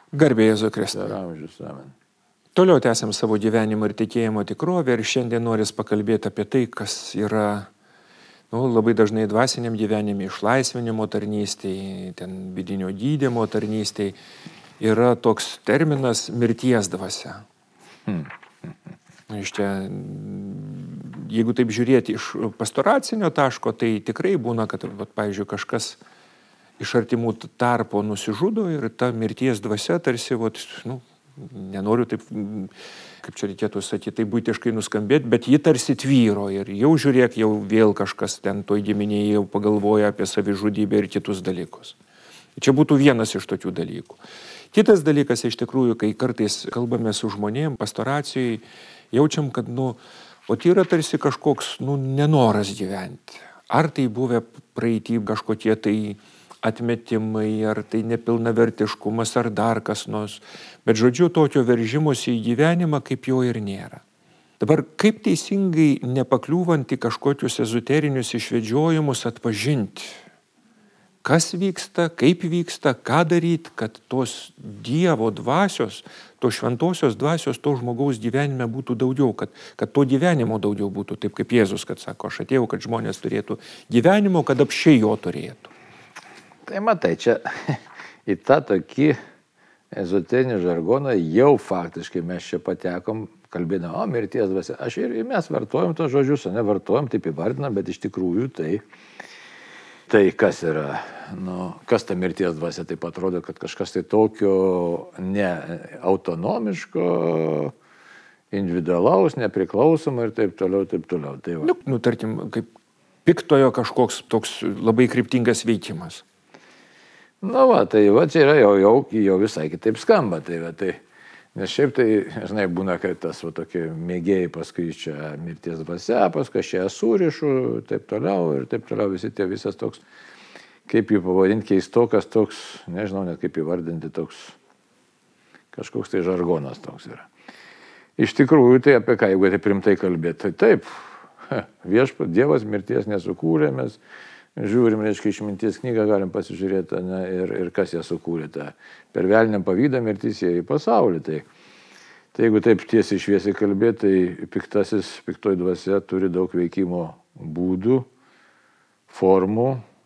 Garbė Jėzui Kristui. Per amžius, amen. Toliau tęsiam savo gyvenimo ir tikėjimo tikrovę ir šiandien noris pakalbėti apie tai, kas yra labai dažnai dvasiniam gyvenime, išlaisvinimo tarnystėje, ten vidinio gydymo tarnystėje yra toks terminas mirties dvasia. Iš čia, jeigu taip žiūrėti iš pastoracinio taško, tai tikrai būna, kad, pavyzdžiui, kažkas iš artimų tarpo nusižudo ir ta mirties dvasia tarsi, nenoriu taip, kaip čia reikėtų sakyti, tai būtiškai nuskambėti, bet ji tarsi tvyro ir jau žiūrėk, jau vėl kažkas ten toj giminėje jau pagalvoja apie savižudybę ir kitus dalykus. Čia būtų vienas iš tokių dalykų. Kitas dalykas, iš tikrųjų, kai kartais kalbame su žmonėm, pastoracijai, jaučiam, kad, yra tarsi kažkoks, nenoras gyventi. Ar tai buvę praeitį kažkokie tai atmetimai, ar tai nepilnavertiškumas, ar dar kas nors. Bet žodžiu, tokio veržimosi į gyvenimą kaip jo ir nėra. Dabar kaip teisingai nepakliūvant į kažkokius ezoterinius išvedžiojimus atpažinti, kas vyksta, kaip vyksta, ką daryti, kad tos Dievo dvasios, tos šventosios dvasios, to žmogaus gyvenime būtų daugiau, kad to gyvenimo daugiau būtų, taip kaip Jėzus, kad sako, aš atėjau, kad žmonės turėtų gyvenimo, kad apšiai jo turėtų. Tai matai, čia į tą tokį ezoterinį žargoną jau faktiškai mes čia patekom, kalbėdami, mirties dvasia. Mes vartojam tos žodžius, nevartojam, taip įvardinam, bet iš tikrųjų tai kas yra, kas ta mirties dvasia, taip atrodo, kad kažkas tai tokio ne autonomiško, individualaus, nepriklausomo ir taip toliau, taip toliau. Tai va. Tarkim, kaip piktojo kažkoks toks labai kryptingas veikimas. Tai čia yra jau visai kitaip skamba. Nes šiaip tai, žinai, būna, kad tas tokie mėgėjai paskui čia mirties dvasia, paskui aš čia surišu, taip toliau, visas toks, kaip jį pavadinti, keistokas toks, nežinau net kaip įvardinti, toks, kažkoks tai žargonas toks yra. Iš tikrųjų, tai apie ką, jeigu taip rimtai kalbėti, tai taip, viešpats Dievas mirties nesukūrė, mes žiūrim, reiškia, išminties knygą galim pasižiūrėti, ir kas ją sukūrė. Per velnią pavydą mirtis jie į pasaulį. Tai jeigu taip tiesiai šviesiai kalbėti, tai piktoji dvasia turi daug veikimo būdų, formų.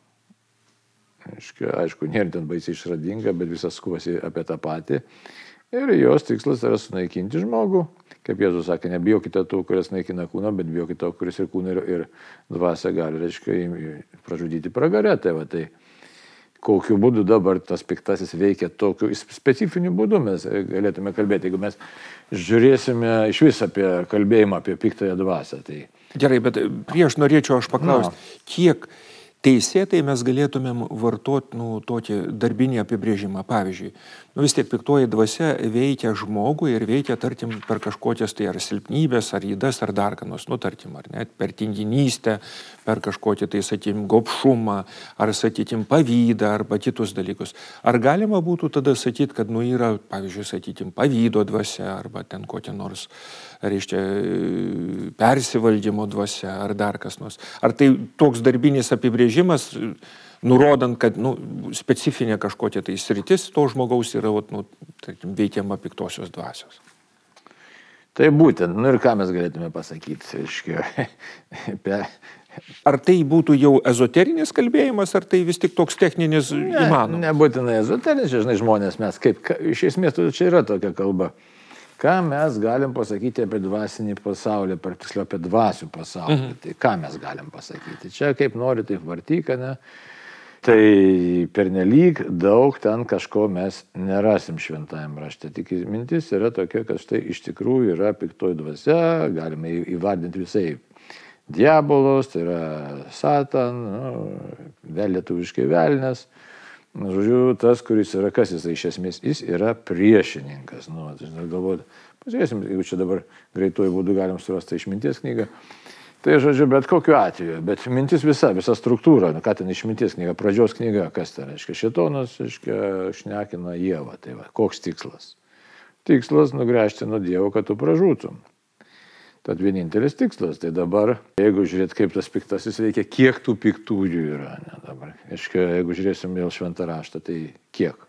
Aišku, nėra ten baisiai išradinga, bet visas skubasi apie tą patį. Ir jos tikslas yra sunaikinti žmogų. Kaip Jėzus sakė, nebijokite tų, kuris naikina kūną, bet bijokite to, kuris ir kūną ir dvasią gali, reiškia, pražudyti pragare. Tai kokiu būdu dabar tas piktasis veikia tokiu specifiniu būdu mes galėtume kalbėti, jeigu mes žiūrėsime iš vis apie kalbėjimą apie piktąją dvasią. Tai... Gerai, bet prieš norėčiau aš paklausti, kiek teisėtai mes galėtumėm vartoti tokį darbinį apibrėžimą. Pavyzdžiui, vis tiek piktoji dvasia veikia žmogų ir veikia, tarkim, per kažkokias tai ar silpnybės, ar ydas, ar dar ką nors, tarkim, ar net per tinginystę, per kažkokį tai, sakykim, gobšumą, ar, sakykim, pavydą, arba kitus dalykus. Ar galima būtų tada sakyti, kad yra, pavyzdžiui, sakykim, pavydo dvasia, arba ten kokia nors, reiškia, persivaldymo dvasia, ar dar kas nors. Ar tai toks darbinis apibrėžimas, nurodant, kad specifinė kažkokia tai sritis to žmogaus yra tarkim, veikiama piktosios dvasios. Tai būtent, ir ką mes galėtume pasakyti, reiškia, Ar tai būtų jau ezoterinis kalbėjimas, ar tai vis tik toks techninis įmanomas? Nebūtinai ezoterinis, žinai, žmonės mes, iš esmės čia yra tokia kalba. Ką mes galim pasakyti apie dvasinį pasaulį, tiksliau apie dvasių pasaulį, tai ką mes galim pasakyti? Čia kaip nori, taip vartyk, ne? Tai pernelyg daug ten kažko mes nerasim šventajam rašte. Tik mintis yra tokia, kad štai iš tikrųjų yra piktoji dvasia, galime įvardinti visai diabolos, tai yra satan, lietuviškai velnias. Žodžiu, tas, kuris yra, kas jis iš esmės, jis yra priešininkas. Galvoju, pažiūrėsim, jeigu čia dabar greituoju būdu galim surasti išminties knygą. Tai, žodžiu, bet kokiu atveju, bet mintis visa struktūra, ką ten išminties knyga, pradžios knyga, kas ten, reiškia, šėtonas, reiškia, šnekina Dievą. Tai va, koks tikslas? Tikslas nugręžti nuo Dievo, kad tu pražūtum. Tad vienintelis tikslas. Tai dabar, jeigu žiūrėt, kaip tas piktasis veikia, kiek tų piktųjų yra. Dabar, reiškia, jeigu žiūrėsim vėl šventą raštą, tai kiek?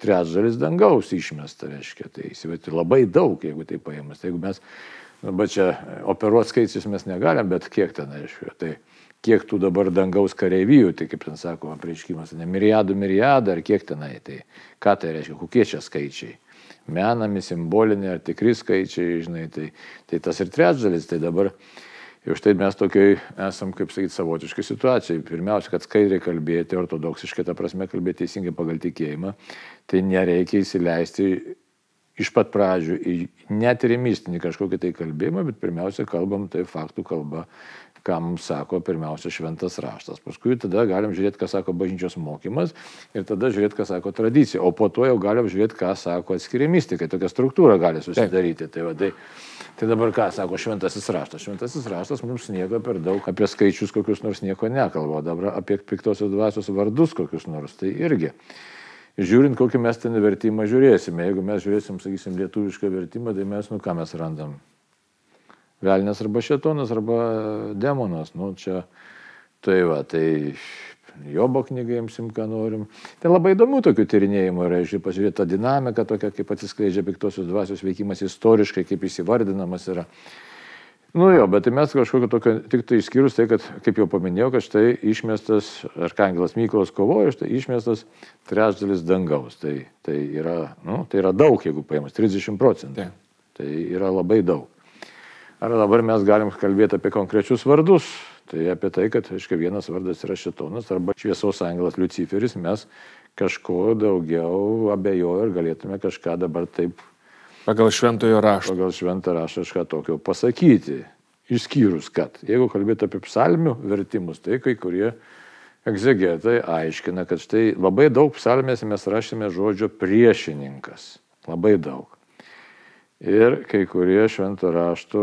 trečdalis dangaus išmesta, reiškia. Tai įsivaizduoti labai daug, jeigu tai paėmus. Tai jeigu mes, bet čia operuoti skaičius mes negalim, bet kiek ten, reiškia. Tai kiek tų dabar dangaus kareivijų, tai kaip ten sako apreiškimas, ne miriadų, ar kiek tenai. Tai ką tai reiškia, kokie čia skaičiai. Menami, simboliniai ar tikri skaičiai, žinai, tai tas ir trečdalis. Tai dabar ir štai mes tokiai esam, kaip sakyti, savotiškai situacijai. Pirmiausia, kad skaidriai kalbėti, ortodoksiškai, ta prasme kalbėti teisingai pagal tikėjimą, tai nereikia įsileisti iš pat pradžių net ir į mistinį kažkokį tai kalbėjimą, bet pirmiausia kalbam tai faktų kalba, ką mums sako pirmiausia šventas raštas. Paskui tada galim žiūrėti, ką sako bažnyčios mokymas ir tada žiūrėti, ką sako tradicija. O po to jau galim žiūrėti, ką sako atskiri mistikai. Tokia struktūra gali susidaryti. Tai dabar ką sako šventasis raštas? Šventasis raštas mums nieko per daug apie skaičius kokius nors nieko nekalba. Dabar apie piktosios dvasios vardus kokius nors. Tai irgi. Žiūrint, kokį mes ten vertimą žiūrėsime. Jeigu mes žiūrėsim, sakysim, lietuvišką vertimą, tai mes, ką mes randam? Velnias arba šėtonas arba demonas. Čia, tai Jobo knygą imsim, ką norim. Tai labai įdomių tokių tyrinėjimų yra, pažiūrėti tą dinamiką, tokia, kaip atsiskleidžia piktosios dvasios veikimas istoriškai, kaip jis įvardinamas yra. Bet tai mes kažkokio tokio, tik tai išskyrus tai, kad, kaip jau paminėjau, kad štai išmestas, arkangelas Mykolas kovoja, štai išmestas trečdalis dangaus. Tai yra daug, jeigu paėmus, 30%. Tai yra labai daug. Ar dabar mes galim kalbėti apie konkrečius vardus? Tai apie tai, kad, aiškiai, vienas vardas yra šėtonas arba šviesos angelas Liuciferis, mes kažko daugiau abejoju ir galėtume kažką dabar taip pagal šventojo rašto. Pagal šventą raštą kažką tokio pasakyti. Išskyrus, kad jeigu kalbėti apie psalmių vertimus, tai kai kurie egzegetai aiškina, kad štai labai daug psalmėse mes rašėme žodžio priešininkas. Labai daug. Ir kai kurie švento rašto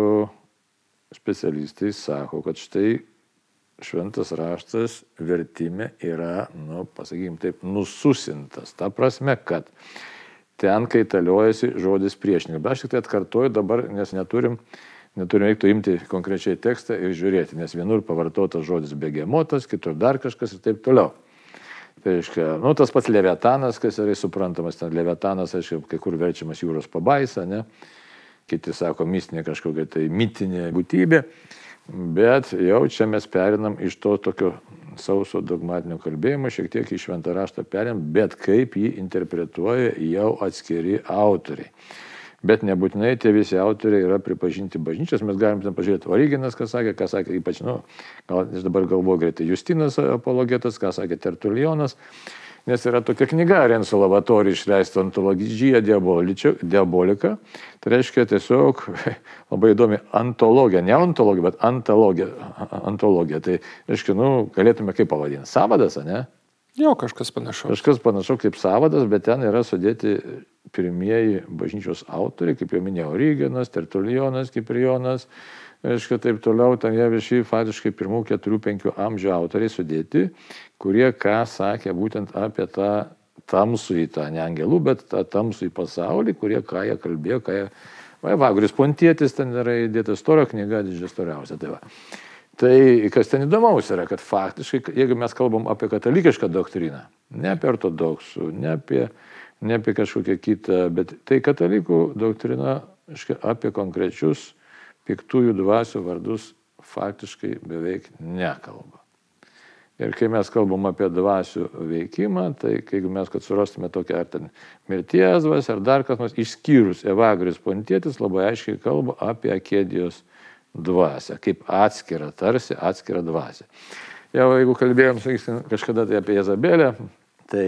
specialistai sako, kad štai šventas raštas vertime yra, pasakykim taip, nususintas. Ta prasme, kad ten kaitaliojasi žodis priešininkas. Bet aš tik tai atkartoju dabar, nes neturim reiktų imti konkrečiai tekstą ir žiūrėti, nes vienur pavartotas žodis begemotas, kitur dar kažkas ir taip toliau. Tai reiškia, tas pats leviatanas, kas yra suprantamas, ten leviatanas, aiškiai, kai kur verčiamas jūros pabaisa, ne? Kiti sako mistinė kažkokia tai mitinė būtybė, bet jau čia mes perinam iš to tokio sauso dogmatinio kalbėjimo, šiek tiek į šventą raštą perinam, bet kaip jį interpretuoja jau atskiri autoriai. Bet nebūtinai tie visi autoriai yra pripažinti bažnyčios, mes galim ten pažiūrėti Origenas, ką sakė, ypač, gal aš dabar galvoju greitai, Justinas apologetas, ką sakė Tertulionas, nes yra tokia knyga Renzo Lavatori išleista Antologija Diabolika, tai reiškia tiesiog labai įdomi antologija, ne ontologija, bet antologija, tai reiškia, galėtume kaip pavadinti, sąvadas, ne? Jo, kažkas panašaus. Kažkas panašaus kaip sąvadas, bet ten yra sudėti pirmieji bažnyčios autoriai, kaip jau minėjau, Origenas, Tertulionas, Kiprijonas, reiškia taip toliau, ten jie visi faktiškai 1-4-5 amžių autoriai sudėti, kurie ką sakė būtent apie tą tamsųjį, ne angelų, bet tą tamsųjį pasaulį, kurie ką jie kalbėjo, Evagoras Pontietis ten yra įdėta Storio knyga, didžiausia storiausia. Tai kas ten įdomaus yra, kad faktiškai, jeigu mes kalbam apie katalikišką doktriną, ne apie ortodoksų, ne apie kažkokią kitą, bet tai katalikų doktrina apie konkrečius piktųjų dvasių vardus faktiškai beveik nekalba. Ir kai mes kalbam apie dvasių veikimą, tai jeigu mes kad surastume tokią ar ten mirties dvasią, ar dar kas nors, išskyrus Evagoras Pontietis labai aiškiai kalba apie Akedijos dvasią, kaip tarsi atskirą dvasią. Jau jeigu kalbėjom, sakysim, kažkada tai apie Jezabelę, tai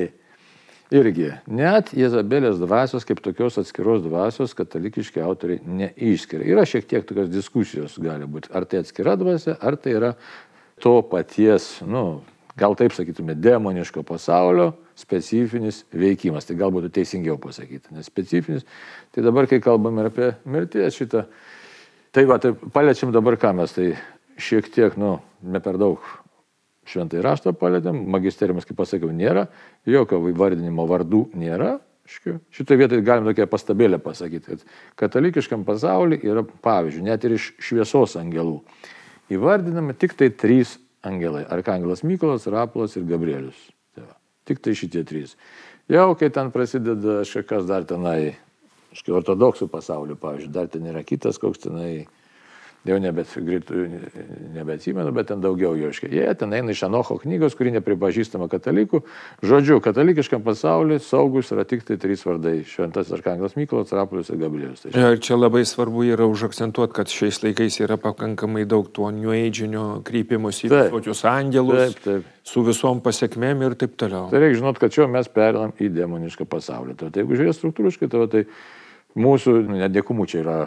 irgi net Jezabelės dvasios kaip tokios atskiros dvasios katalikiški autoriai neišskiria. Yra šiek tiek tokios diskusijos gali būti, ar tai atskira dvasia, ar tai yra to paties, gal taip sakytume, demoniško pasaulio specifinis veikimas. Tai gal būtų teisingiau pasakyti, nes specifinis, tai dabar kai kalbame apie mirties šitą, tai paliečiam dabar ką mes, tai šiek tiek, ne per daug šventai raštą palėtėm, magisteriumas, kaip pasakiau, nėra, jokio įvardinimo vardų nėra. Šitoje vietoje galim tokią pastabėlę pasakyti, kad katalikiškam pasaulyje yra, pavyzdžiui, net ir iš šviesos angelų įvardinami tik tai 3 angelai. Arkangelas Mykolas, Rapolas ir Gabrielius. Tik tai šitie 3. Jau kai ten prasideda kažkas dar tenai, ortodoksų pasaulio, pavyzdžiui, dar ten yra kitas koks tenai, jau nebeatsimenu, bet ten daugiau jo. Jie ten eina iš Enocho knygos, kuri nepripažįstama katalikų. Žodžiu, katalikiškam pasauliu saugus yra tik tai 3 vardai - Šventasis Arkangelas Mykolas, Rapolas ir Gabrielius. Ir čia labai svarbu yra užakcentuoti, kad šiais laikais yra pakankamai daug tuo New Age-inio krypimus į visokius angelus, su visom pasiekmėm ir taip toliau. Tai reikia žinot, kad čia mes perinam į demonišką pasaulį. Tai jeigu žiūrės struktūriškai, tai mūsų nedėkumų čia yra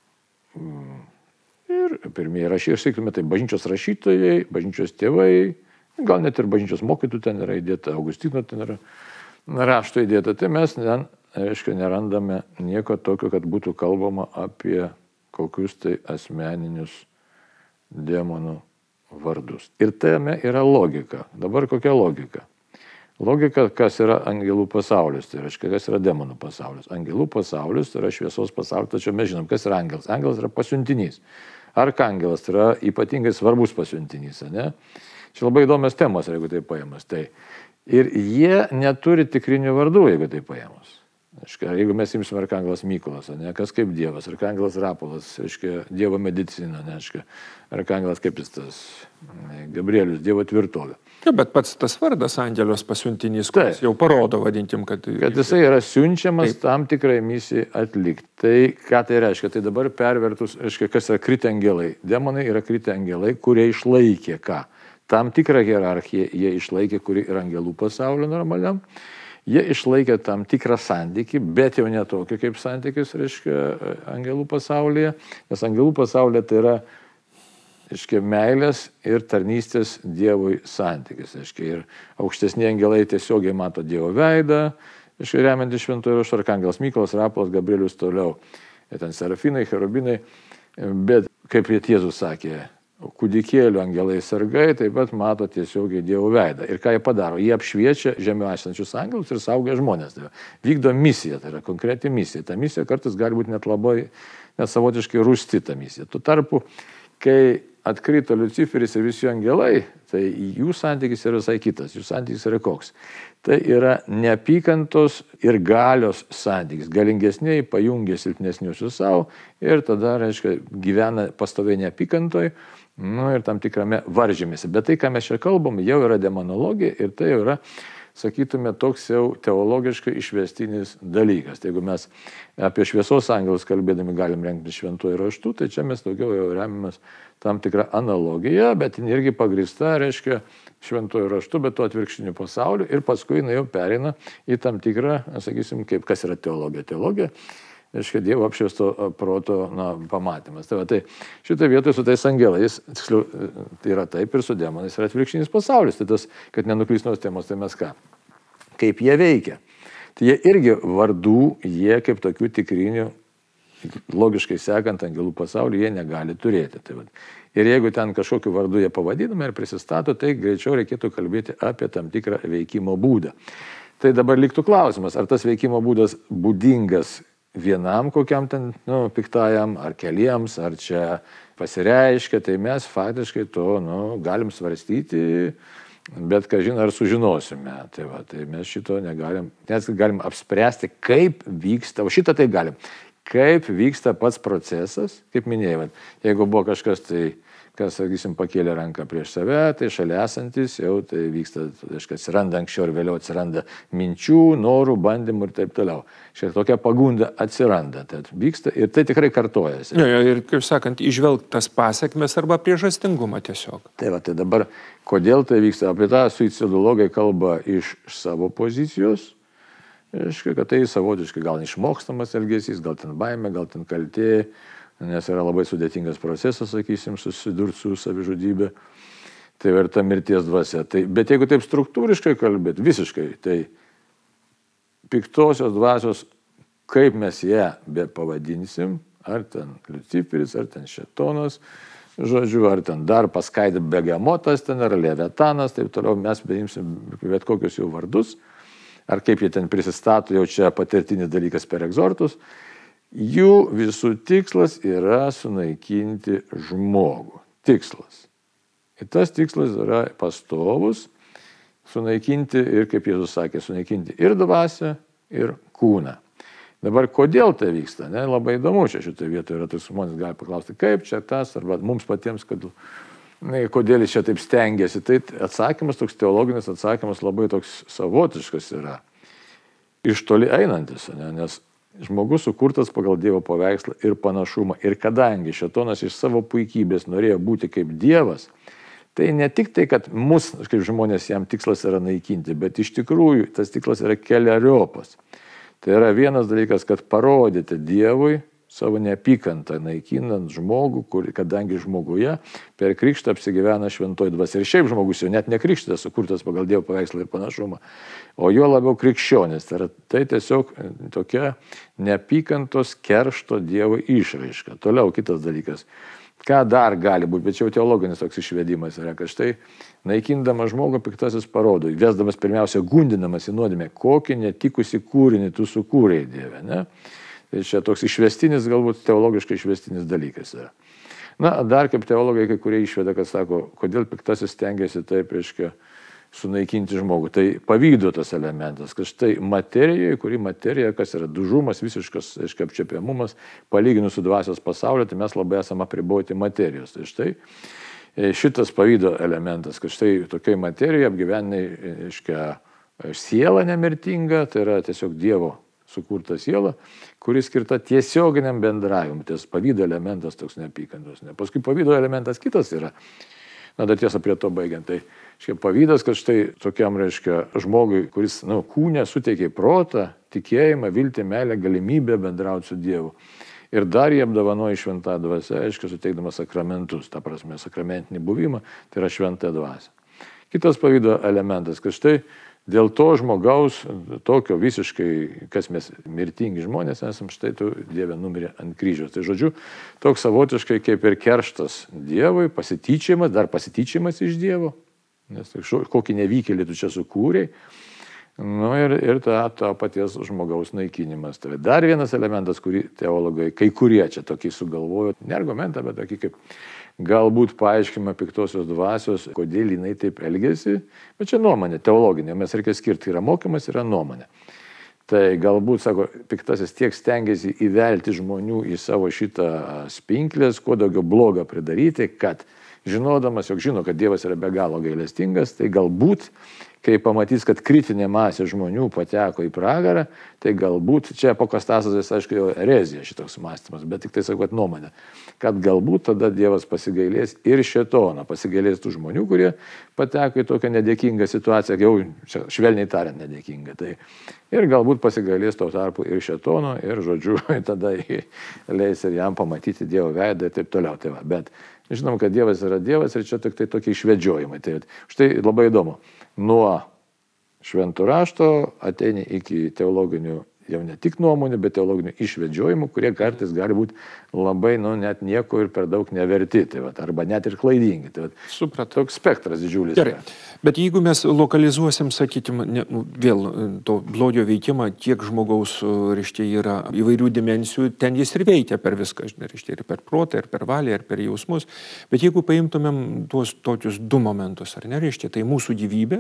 ir pirmieji rašytojai, sakytume, tai bažnyčios rašytojai, bažnyčios tėvai, gal net ir bažnyčios mokytojų ten yra įdėta, Augustino ten yra rašto įdėta. Tai mes nerandame nieko tokio, kad būtų kalbama apie kokius tai asmeninius demonų vardus. Ir tame yra logika. Dabar kokia logika? Logika, kas yra angelų pasaulis, tai reiškia, kas yra demonų pasaulis. Angelų pasaulis yra šviesos pasaulis, tačiau mes žinom, kas yra angelas. Angelas yra pasiuntinys. Arkangelas yra ypatingai svarbus pasiuntinys, ne? Čia labai įdomios temos, jeigu tai paėmus. Tai. Ir jie neturi tikrinių vardų, jeigu tai paėmus. Jeigu mes imsime Arkangelas Mykolas, ne? Kas kaip Dievas, Arkangelas Rapolas, Dievo medicina, ne? Arkangelas kaip jis tas, Gabrielius, Dievo tvirtovė. Ja, bet pats tas vardas Angelos pasiuntinys, kuris jau parodo, vadinkim, kad jisai yra siunčiamas tam tikrai misijai atlikti. Tai ką tai reiškia? Tai dabar pervertus, kas yra kritę angelai. Demonai yra kritę angelai, kurie išlaikė ką? Tam tikrą hierarchiją jie išlaikė, kuri yra angelų pasaulio normaliam. Jie išlaikė tam tikrą santykį, bet jau ne tokį kaip santykis, angelų pasaulyje. Nes angelų pasaulyje tai yra meilės ir tarnystės Dievui santykis. Ir aukštesni angelai tiesiogiai mato Dievo veidą, remiantis šventojo rašto, Arkangelas Mykolas, Rapolas, Gabrielius toliau. Ten serafinai, cherubinai, bet kaip Jėzus sakė, kūdikėlių angelai sargai taip pat mato tiesiogiai Dievo veidą. Ir ką jie padaro? Jie apšviečia žemiau esančius angelus ir saugia žmonės. Tai vykdo misiją, tai yra konkreti misija. Ta misija kartais gali būti net labai, net savotiškai rūsti ta misija. Tuo tarpu, kai atkrito Liuciferis ir visi angelai, tai jų santykis yra visai kitas. Jų santykis yra koks? Tai yra neapykantos ir galios santykis. Galingesniai pajungia silpnesniusius savo ir tada, gyvena pastoviai neapykantoj, ir tam tikrame varžymėse. Bet tai, ką mes čia kalbam, jau yra demonologija ir tai jau yra, sakytume, toks jau teologiškai išvestinis dalykas. Tai jeigu mes apie šviesos angelus kalbėdami galim rengti šventuoju raštu, tai čia mes daugiau jau remiamės tam tikrą analogiją, bet jin irgi pagrįsta, šventuoju raštu, bet to atvirkštiniu pasauliu ir paskui jinai jau pereina į tam tikrą, sakysim, kas yra teologija. Teologija, Dievo apšviesto proto pamatymas. Tai šitą vietą su tais angelais, tiksliau, tai yra taip ir su demonais yra atvirkštinis pasaulis. Tai tas, kad nenuklysnos temos, tai mes ką? Kaip jie veikia? Tai jie irgi vardų, jie kaip tokių tikrinių, logiškai sekant angelų pasaulį, jie negali turėti. Ir jeigu ten kažkokiu vardu jie pavadinami ir prisistato, tai greičiau reikėtų kalbėti apie tam tikrą veikimo būdą. Tai dabar liktų klausimas, ar tas veikimo būdas būdingas vienam kokiam ten, piktajam, ar keliems, ar čia pasireiškia, tai mes faktiškai to, galim svarstyti, bet kažin ar sužinosime. Tai mes šito negalim, nes galim apspręsti, kaip vyksta, o šitą tai galim, kaip vyksta pats procesas, kaip minėjau, jeigu buvo kažkas tai, kas, sakysim, pakėlė ranką prieš save, tai šalia esantis jau tai vyksta, atsiranda anksčiau ir vėliau atsiranda minčių, norų, bandymų ir taip toliau. Tokia pagunda atsiranda, tai vyksta ir tai tikrai kartojasi. Ir, kaip sakant, įžvelgti tas pasekmes arba priežastingumą tiesiog. Tai dabar, kodėl tai vyksta? Apie tą suicidologai kalba iš savo pozicijos, kad tai savotiškai gal išmokstamas elgesys, gal ten baimė, gal ten kaltė, nes yra labai sudėtingas procesas, sakysim, susidurti su savižudybė. Tai verta mirties dvasia. Bet jeigu taip struktūriškai kalbėt, visiškai, tai piktosios dvasios, kaip mes ją be pavadinsim, ar ten Liuciferis, ar ten Šėtonas, ar ten dar paskaidė Begemotas, ten ar Levetanas, taip toliau mes beimsim bet kokius jų vardus, ar kaip jie ten prisistato, jau čia patirtinis dalykas per egzortus. Jų visų tikslas yra sunaikinti žmogų. Tikslas. Ir tas tikslas yra pastovus sunaikinti ir, kaip Jėzus sakė, sunaikinti ir dvasią, ir kūną. Dabar kodėl tai vyksta? Ne? Labai įdomu, čia šitoje vietoje yra, tai žmonės gali paklausti, kaip čia tas, arba mums patiems, kodėl jis čia taip stengiasi. Tai atsakymas, toks teologinis atsakymas labai toks savotiškas yra, iš toli einantis, ne? Nes žmogus sukurtas pagal Dievo paveikslą ir panašumą. Ir kadangi šėtonas iš savo puikybės norėjo būti kaip Dievas, tai ne tik tai, kad mus, kaip žmonės, jam tikslas yra naikinti, bet iš tikrųjų tas tikslas yra keleriopas. Tai yra vienas dalykas, kad parodyti Dievui savo neapykantą, naikinant žmogų, kadangi žmoguje per krikštą apsigyvena šventoji dvasia. Ir šiaip žmogus jau net nekrikštytas, sukurtas pagal Dievo paveikslą ir panašumą, o jo labiau krikščionis. Tai tiesiog tokia neapykantos keršto Dievo išraiška. Toliau kitas dalykas. Ką dar gali būti, bet čia jau teologinis toks išvedimas yra, kad štai naikindamas žmogų piktasis parodo, vesdamas pirmiausia gundinamas į nuodėmę, kokį netikusi kūrinį tu sukūrei, Dieve. Ne? Tai čia toks išvestinis, galbūt teologiškai išvestinis dalykas yra. Na, dar kaip teologai, kai kurie išveda, kad sako, kodėl piktasis stengiasi taip, reiškia, sunaikinti žmogų. Tai pavydo tas elementas, kad štai materijoje, kuri materija, kas yra dužumas, visiškas, reiškia, apčiapiamumas, palyginus su dvasios pasaulio, tai mes labai esame apriboti materijos. Tai štai šitas pavydo elementas, kad štai tokiai materijoje apgyvenai, reiškia, siela nemirtinga, tai yra tiesiog Dievo sukurta siela, kuri skirta tiesioginiam bendravimui. Tas pavydo elementas toks neapykantos. Paskui pavydo elementas kitas yra. Na, dar tiesa prie to baigiant. Tai pavydas, kad štai tokiam, reiškia, žmogui, kuris, kūne suteikė protą, tikėjimą, viltį, meilę, galimybę bendrauti su Dievu. Ir dar jie apdovanoja šventą dvasią, aiškiai, suteikdamas sakramentus, ta prasme, sakramentinį buvimą, tai yra šventą dvasią. Kitas pavydo elementas, kad štai dėl to žmogaus, tokio visiškai, kas mes mirtingi žmonės esam, štai tu, Dieve, numirė ant kryžiaus. Tai žodžiu, toks savotiškai kaip ir kerštas Dievui, pasityčiamas, dar pasityčiamas iš Dievo, nes kokį nevykėlį tu čia sukūrei, ir to paties žmogaus naikinimas. Tai dar vienas elementas, kurį teologai, kai kurie čia tokį sugalvojo, ne argumentą, bet tokį kaip galbūt paaiškima piktosios dvasios, kodėl jinai taip elgėsi, bet čia nuomonė, teologinė, mes reikia skirti, yra mokymas, yra nuomonė. Tai galbūt, sako, piktasis tiek stengiasi įvelti žmonių į savo šitą spinklės, kuo daugiau blogą pridaryti, kad žinodamas, jog žino, kad Dievas yra be galo gailestingas, tai galbūt, kai pamatys, kad kritinė masė žmonių pateko į pragarą, tai galbūt, čia apokastasas, aišku, jau erezija šitoks mąstymas, bet tik tai sakot nuomonė, kad galbūt tada Dievas pasigailės ir šėtoną, pasigailės tų žmonių, kurie pateko į tokią nedėkingą situaciją, jau švelniai tariant nedėkingą. Tai ir galbūt pasigailės to tarpu ir šėtono, ir, žodžiu, tada leis ir jam pamatyti Dievo veidą ir taip toliau. Tai va. Bet žinom, kad Dievas yra Dievas ir čia tik tai tokie išvedžiojimai. Tai štai labai įdomu. Nuo švento rašto ateini iki teologinių, jau ne tik nuomonių, bet teologinių išvedžiojimų, kurie kartais gali būti labai, net nieko ir per daug neverti, tai arba net ir klaidingi. Tai supratau. Toks spektras didžiulis. Gerai. Bet jeigu mes lokalizuosim, sakykime, vėl to blogio veikimą, kiek žmogaus, reiškia, yra įvairių dimensijų, ten jis ir veikia per viską, reiškia, ir per protą, ir per valią, ir per jausmus. Bet jeigu paimtumėm tuos tokius du momentus, ar ne, reiškia, tai mūsų gyvybė,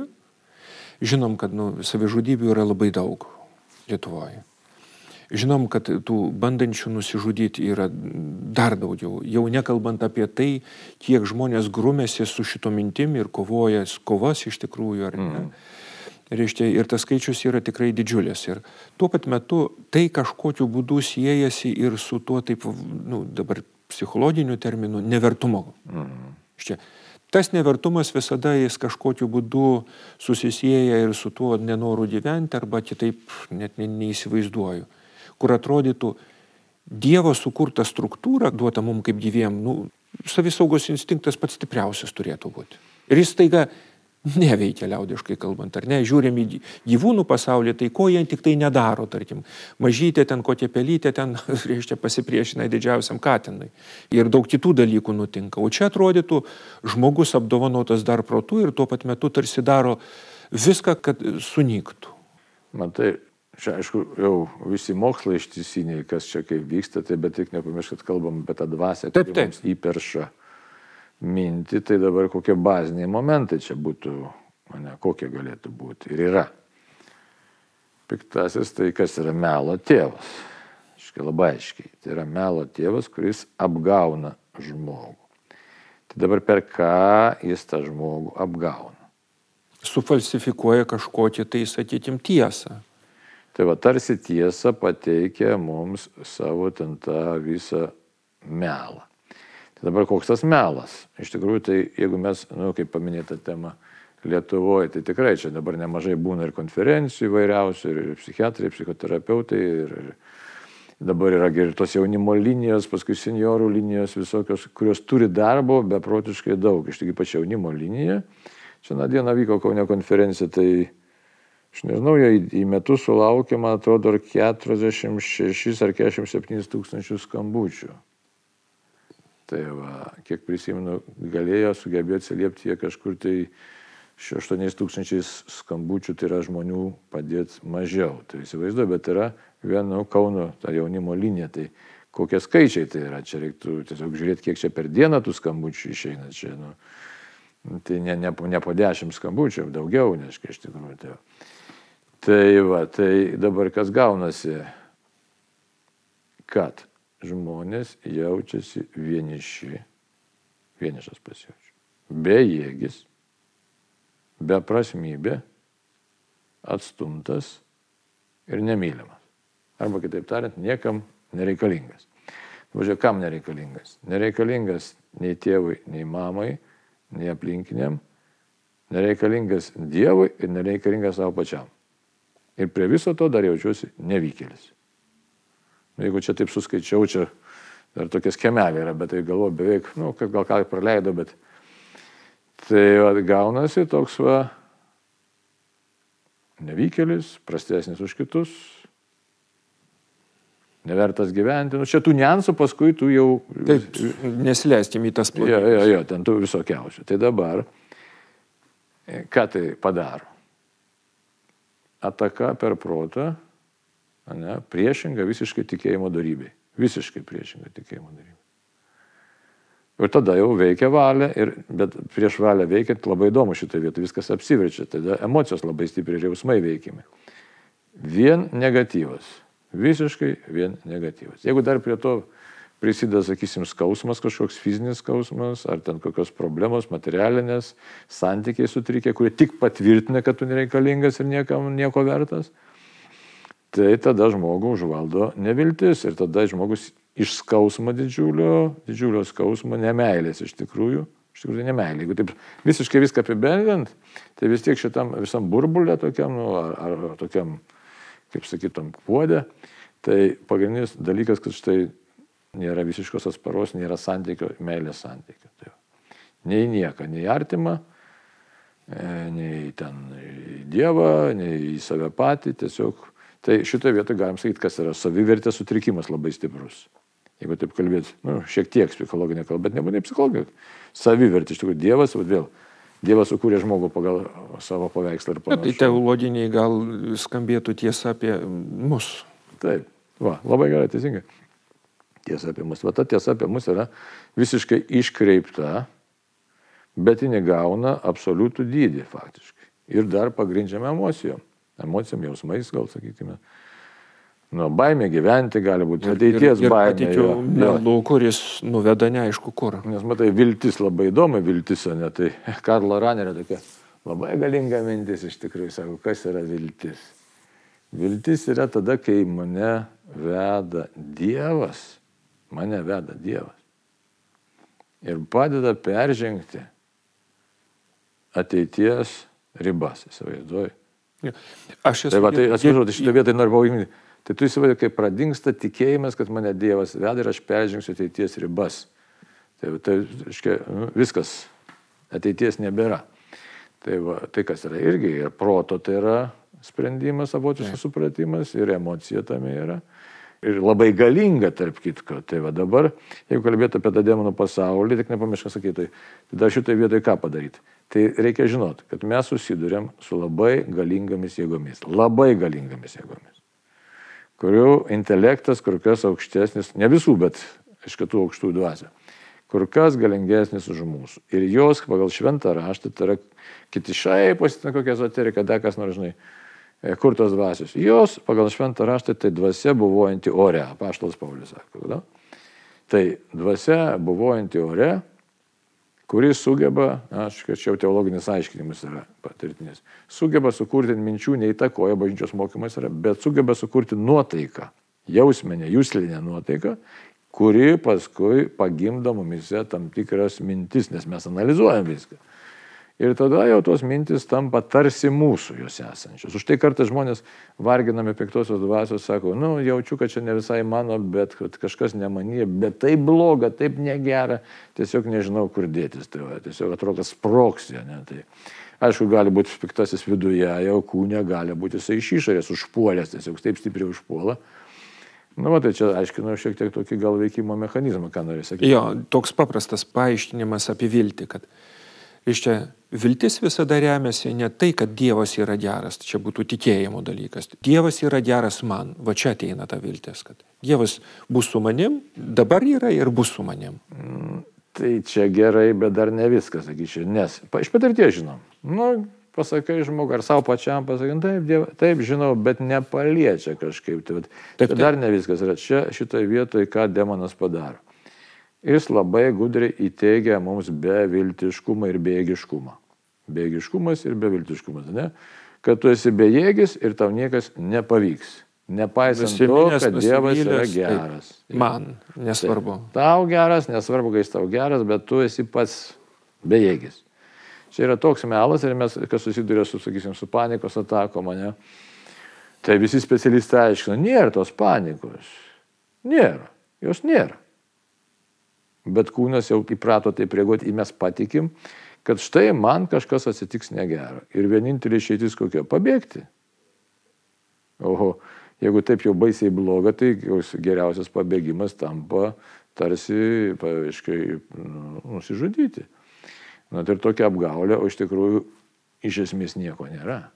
žinom, kad savižudybių yra labai daug Lietuvoje. Žinom, kad tų bandančių nusižudyti yra dar daugiau. Jau nekalbant apie tai, kiek žmonės grumėsi su šito mintim ir kovoja kovas iš tikrųjų, ar ne. Reiškia, ir tas skaičius yra tikrai didžiulis. Ir tuo pat metu tai kažkokiu būdu siejasi ir su tuo taip, dabar psichologiniu terminu, nevertumu. Štai. Tas nevertumas visada jis kažkokiu būdu susisieja ir su tuo nenoru gyventi, arba kitaip net neįsivaizduoju. Kur atrodytų Dievo sukurta struktūra, duota mums kaip gyviem, savisaugos instinktas pats stipriausias turėtų būti. Ir jis taiga neveikia, liaudiškai kalbant, ar ne? Žiūrėm į gyvūnų pasaulį, tai ko jie tik tai nedaro, tarkim. Mažytė ten, kokia pelytė ten, reiškia, pasipriešina didžiausiam katinui. Ir daug kitų dalykų nutinka. O čia atrodytų žmogus apdovanotas dar protu ir tuo pat metu tarsi daro viską, kad sunyktų. Matai, čia aišku, jau visi mokslai ištisiniai, kas čia kaip vyksta, tai bet tik nepamiršk, kad kalbam apie tą dvasią, kuri mums įperša mintį, tai dabar kokie baziniai momentai čia būtų kokie galėtų būti. Ir yra. Piktasis tai kas yra melo tėvas. Labai aiškiai. Tai yra melo tėvas, kuris apgauna žmogų. Tai dabar per ką jis tą žmogų apgauna? Sufalsifikuoja kažkokią tai, sakykim, tiesą. Tai va, tarsi tiesa pateikia mums savo ten tą visą melą. Tai dabar koks tas melas? Iš tikrųjų, tai jeigu mes, kaip paminėta tema Lietuvoje, tai tikrai čia dabar nemažai būna ir konferencijų įvairiausių, ir psichiatrai, psichoterapeutai, ir dabar yra ir tos jaunimo linijos, paskui seniorų linijos visokios, kurios turi darbo beprotiškai daug. Iš tikrųjų, ypač jaunimo linija. Čia dieną vyko Kaune konferencija, tai aš nežinau, į metus sulaukė, man atrodo, 46 ar 47 tūkstančių skambučių. Tai va, kiek prisimenu, sugebėjo atsiliepti jie kažkur tai 8 tūkstančiais skambučių, tai yra žmonių padėti mažiau. Tai įsivaizduoju, bet yra vieno Kauno ta jaunimo linija, tai kokie skaičiai tai yra. Čia reiktų tiesiog žiūrėti, kiek čia per dieną tų skambučių išeina. Čia, tai ne po 10 skambučių, daugiau, neškai iš tikrųjų. Tai va, tai dabar kas gaunasi, kad žmonės jaučiasi vienišas pasijaučia, bejėgis, beprasmybė, atstumtas ir nemylimas. Arba kitaip tariant, niekam nereikalingas. Važiuoju, kam nereikalingas? Nereikalingas nei tėvui, nei mamai, nei aplinkiniam, nereikalingas Dievui ir nereikalingas savo pačiam. Ir prie viso to dar jaučiuosi nevykėlis. Jeigu čia taip suskaičiau, čia dar tokia schemelė yra, bet tai galvoju beveik, gal ką praleido, bet tai gaunasi toks nevykėlis, prastesnis už kitus, nevertas gyventi. Čia tų niuansų paskui tu jau... Taip, nesileiskim į tas plotmes. Jo, ten tų visokiausių. Tai dabar, ką tai padaro? Ataka per protą, priešinga visiškai tikėjimo dorybei. Visiškai priešinga tikėjimo dorybei. Ir tada jau veikia valia, bet prieš valią veikiant labai įdomu šitą vietą, viskas apsiverčia, tada emocijos labai stipriai ir jausmai veikiami. Vien negatyvas, visiškai vien negatyvas. Jeigu dar prie to prisideda, sakysim, skausmas, kažkoks fizinis skausmas, ar ten kokios problemos, materialinės, santykiai sutrikę, kurie tik patvirtina, kad tu nereikalingas ir nieko vertas, tai tada žmogų užvaldo neviltis ir tada žmogus iš skausmo didžiulio skausmo, nemeilės iš tikrųjų nemeilė. Jeigu taip visiškai viską apibendrint, tai vis tiek šitam visam burbulė tokiam, ar tokiam, kaip sakytum, puodė, tai pagrindinis dalykas, kad štai nėra visiškos atsparos, nėra santykio, meilės santykio. Tai nei nieka, nei artima, nei ten Dievą, nei į save patį, tiesiog. Tai šitoje vietoje galim sakyti, kas yra savivertės sutrikimas labai stiprus. Jeigu taip kalbėti, šiek tiek psichologinė kalba, bet nebūtinai psichologinė. Savivertė, iš tikrųjų, Dievas sukūrė žmogų pagal savo paveikslą ir panašiai. Tai teologiniai gal skambėtų tiesa apie mus. Taip, labai gerai, teisingai. Tiesa apie mus. Ta tiesa apie mus yra visiškai iškreipta, bet ji negauna absoliutų dydį faktiškai. Ir dar pagrindžiame emocijom, jausmais gal sakykime. Baimė gyventi gali būti, ateities baimė. Ir melu, kuris nuveda neaišku kur. Nes matai, viltis labai įdomi, viltis, o ne tai Karlo Ranerio tokia labai galinga mintis iš tikrųjų, sako, kas yra viltis. Viltis yra tada, kai mane veda Dievas. Ir padeda peržengti ateities ribas, įsivaizduoju. Tai atsiprašau, šitą vietą noriu pavadinti. Tai tu įsivaizduoji, kai pradingsta tikėjimas, kad mane Dievas veda ir aš peržengsiu ateities ribas. Tai viskas, ateities nebėra. Tai kas yra irgi, ir proto tai yra sprendimas, savotiškas supratimas, ir emocija tame yra. Ir labai galinga, tarp kitko. Tai dabar, jeigu kalbėtų apie tą demonų pasaulį, tik nepamiršk sakyti, tai dar šitoje vietoje ką padaryti? Tai reikia žinoti, kad mes susiduriam su labai galingomis jėgomis. Kurių intelektas kur kas aukštesnis, ne visų, bet iš kitų aukštų dvasių, kur kas galingesnis už mūsų. Ir jos pagal šventą raštą, tai yra kiti šaiposi, kokia ezoterika, kas nors, žinai, kur tos dvasios. Jos pagal šventą raštą tai dvasia buvojanti ore, apaštalas Paulius sako. Da? Tai dvasia buvojanti ore, kuris sugeba, čia jau teologinis aiškinimas yra patirtinis, sugeba sukurti minčių, neįtakoja bažnyčios mokymas yra, bet sugeba sukurti nuotaiką, jausminę, juslinę nuotaiką, kuri paskui pagimdo mumise tam tikras mintis, nes mes analizuojam viską. Ir tada jau tos mintis tampa tarsi mūsų jos esančios. Už tai kartais žmonės varginami piktosios dvasios sako, jaučiu, kad čia ne visai mano, bet kažkas nemanyje, bet taip bloga, taip negera, tiesiog nežinau, kur dėtis. Tai tiesiog atrodo, kad sprogsė. Tai, aišku, gali būti piktasis viduje, jau kūne gali būti jisai iš išorės užpuolęs, tiesiog taip stipriai užpuola. Tai čia aiškinu šiek tiek tokį gal veikimo mechanizmą, ką noriu sakyti. Jo, toks paprastas paaiškinimas apie viltį, kad iš čia viltis visada remiasi ne tai, kad Dievas yra geras, čia būtų tikėjimo dalykas. Dievas yra geras man, va čia ateina ta viltis, kad Dievas bus su manim, dabar yra ir bus su manim. Tai čia gerai, bet dar ne viskas, sakyčiau, nes iš patirties žinom. Pasakai žmogui, ar savo pačiam pasakai, taip žinau, bet nepaliečia kažkaip. Tai dar ne viskas yra. Čia šitoje vietoje, ką demonas padaro. Jis labai gudriai įteigia mums beviltiškumą ir bejėgiškumą. Bejėgiškumas ir beviltiškumas, ne? Kad tu esi bejėgis ir tau niekas nepavyks. Nepaisant to, kad Dievas yra geras. Man nesvarbu. Tau geras, nesvarbu, kai jis tau geras, bet tu esi pats bejėgis. Čia yra toks melas ir mes, kas susiduria su, sakysim, su panikos atakom, ne? Tai visi specialistai aiškina, nėra tos panikos. Nėra. Jos nėra. Bet kūnas jau įprato taip reaguoti, mes patikim, kad štai man kažkas atsitiks negero. Ir vienintelė išeitis kokia? Pabėgti. Oho, jeigu taip jau baisiai bloga, tai geriausias pabėgimas tampa tarsi, pavyzdžiui, nusižudyti. Tai ir tokia apgaulė, o iš tikrųjų iš esmės nieko nėra.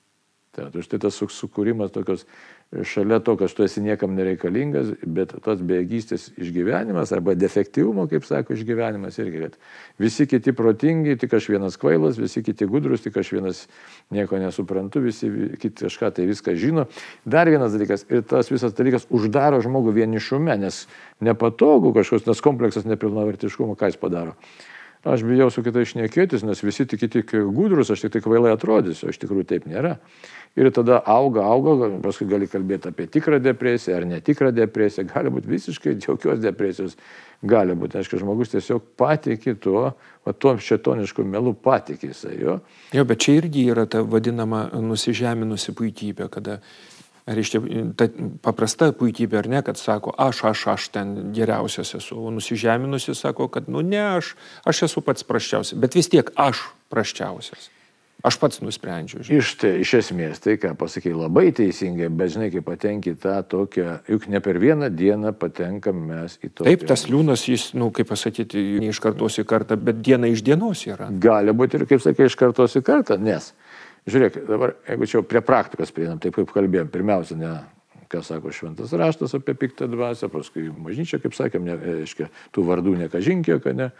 Tai štai tas sukūrimas tokios, šalia to, kad tu esi niekam nereikalingas, bet tas bejėgystės išgyvenimas arba defektyvumo, kaip sako, išgyvenimas irgi, kad visi kiti protingi, tik aš vienas kvailas, visi kiti gudrus, tik aš vienas nieko nesuprantu, visi kiti kažką tai viską žino. Dar vienas dalykas, ir tas visas dalykas uždaro žmogų vienišume, nes nepatogu kažkoks, nes kompleksas nepilnavertiškumo, ką jis padaro. Aš bijau su kitais šnekėtis, nes visi tik gudrus, aš tik kvailai atrodysiu, iš tikrųjų taip nėra. Ir tada auga, paskui gali kalbėti apie tikrą depresiją ar netikrą depresiją, gali būti visiškai jokios depresijos, gali būti, aišku, žmogus tiesiog patikė tuo šėtonišku melu patikė jisai, jo. Jo, bet čia irgi yra ta vadinama nusižeminusi puikybė, kada ar iš ta paprasta puikybė ar ne, kad sako, aš ten geriausias esu, o nusižeminusi sako, kad ne, aš esu pats prasčiausias, bet vis tiek aš prasčiausias. Aš pats nusprendžiu. Iš esmės, tai ką pasakai labai teisingai, bet žinai, kai patenki tą tokią, juk ne per vieną dieną patenkam mes į tokią. Taip, tas liūnas, jis, kaip pasakyti, ne iš kartos į kartą, bet diena iš dienos yra. Gali būti ir, kaip sakai, iš kartos į kartą, nes, žiūrėk, dabar, jeigu čia prie praktikos prieinam, taip kaip kalbėjom, pirmiausia, ne, ką sako šventas raštas apie piktą dvasią, paskui bažnyčia, kaip sakėm, reiškia, tų vardų nekažinkė, kad ne.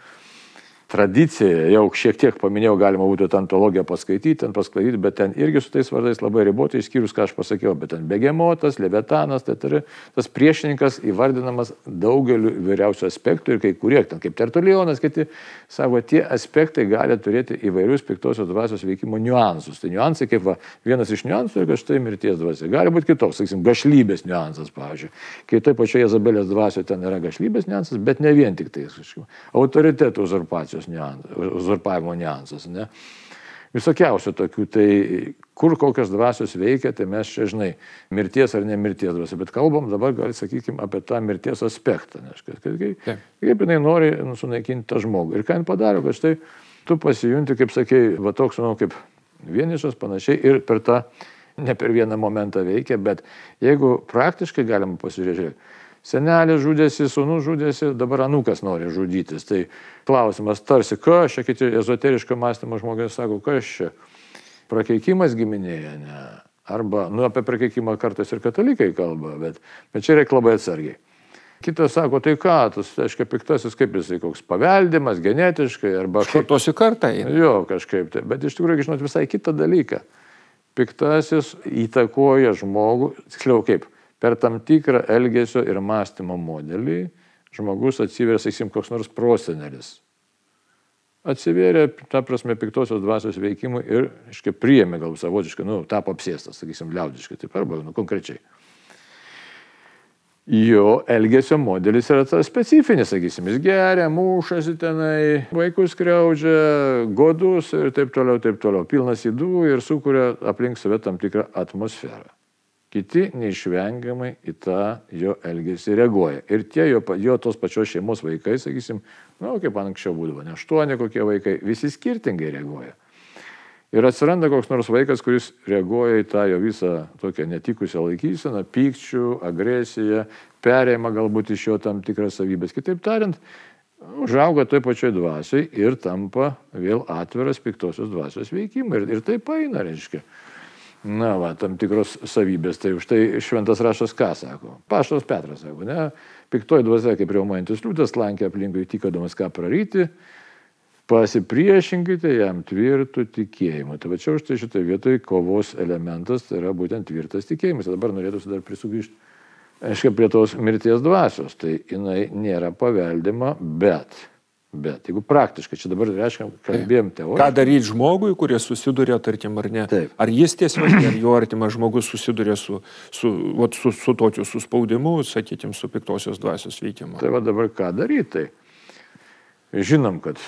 Tradicija, jau šiek tiek paminėjau, galima būtų tą antologiją paskaityti, bet ten irgi su tais vardais labai ribotai, išskyrus, ką aš pasakiau, bet ten Begemotas, Levetanas, tai tas priešininkas įvardinamas daugeliu įvairiausių aspektų ir kai kurie, ten kaip Tertulionas, kiti savo, tie aspektai gali turėti įvairius piktosios dvasios veikimo niuansus. Tai niuansai, kaip vienas iš niuansų yra štai mirties dvasia. Gali būti kitoks, sakysim, gašlybės niuansas, pavyzdžiui. Kai taip pačioje Jezabelės dvasioje ten yra gašlybės niuansas, bet ne vien tik tai, autoritetų uzurpavimo niuansas, ne? Visokiausių tokių, tai kur kokios dvasios veikia, tai mes čia, žinai, mirties ar nemirties dvasia, bet kalbam dabar, gal sakykime, apie tą mirties aspektą, kaip jinai nori sunaikinti tą žmogų. Ir ką jin padaro, kad štai tu pasijunti, kaip sakei, va toks, kaip vienišas panašiai ir per tą, ne per vieną momentą veikia, bet jeigu praktiškai galima pasižiūrėti, senelis žudėsi, sūnus žudėsi, dabar anūkas nori žudytis. Tai klausimas tarsi, kas čia, kiti ezoteriško mąstymo žmonės sako, kas čia, prakeikimas giminėje, ne? Arba, apie prakeikimą kartais ir katalikai kalba, bet čia reikia labai atsargiai. Kitas sako, tai ką, tas, aiškiai, piktasis kaip jisai, koks paveldimas, genetiškai, arba... Kartos į kartą. Jo, kažkaip tai. Bet iš tikrųjų, žinot, visai kitą dalyką. Piktasis įtakoja žmogų, tiksliau kaip, per tam tikrą elgesio ir mąstymo modelį žmogus atsiveria, sakysim, koks nors prosenelis. Atsivėrė, ta prasme, piktosios dvasios veikimui ir, aiškiai, priėmė gal savotiškai, tapo apsėstas, sakysim, liaudiškai, taip arba, konkrečiai. Jo elgesio modelis yra tas specifinis, sakysim, jis geria, mušasi tenai, vaikus skriaudžia, godus ir taip toliau, pilnas ydų ir sukuria aplink save tam tikrą atmosferą. Kiti neišvengiamai į tą jo elgesį reaguoja. Ir tie jo tos pačios šeimos vaikai, sakysim, kaip anksčiau būdavo, ne 8 kokie vaikai, visi skirtingai reaguoja. Ir atsiranda koks nors vaikas, kuris reaguoja į tą jo visą tokią netikusią laikyseną, pykčių, agresiją, perėjimą galbūt iš jo tam tikras savybės. Kitaip tariant, užauga toj pačioj dvasiai ir tampa vėl atviras piktosios dvasios veikimui. Ir tai paeina, reiškia. Tam tikros savybės. Tai už tai šventas raštas ką sako? Paštas Petras sako, ne? Piktoji dvasia, kaip riaumojantis liūtas, lankė aplinkui tykodamas ką praryti. Pasipriešinkite jam tvirtų tikėjimą. Tai va čia už tai šitoje vietoje kovos elementas tai yra būtent tvirtas tikėjimas. Dabar norėtųsi dar prisugrįžti, aiškiai, prie tos mirties dvasios. Tai jinai nėra paveldima, bet jeigu praktiškai, čia dabar reiškia, kalbėjom teoriją. Ką daryti žmogui, kurie susiduria, tarkim, ar ne? Taip. Ar jis tiesiog, ar jo artimas žmogus susiduria su tokiu suspaudimu, sakykim, su piktosios dvasios veikimu? Tai va dabar ką daryti? Tai žinom, kad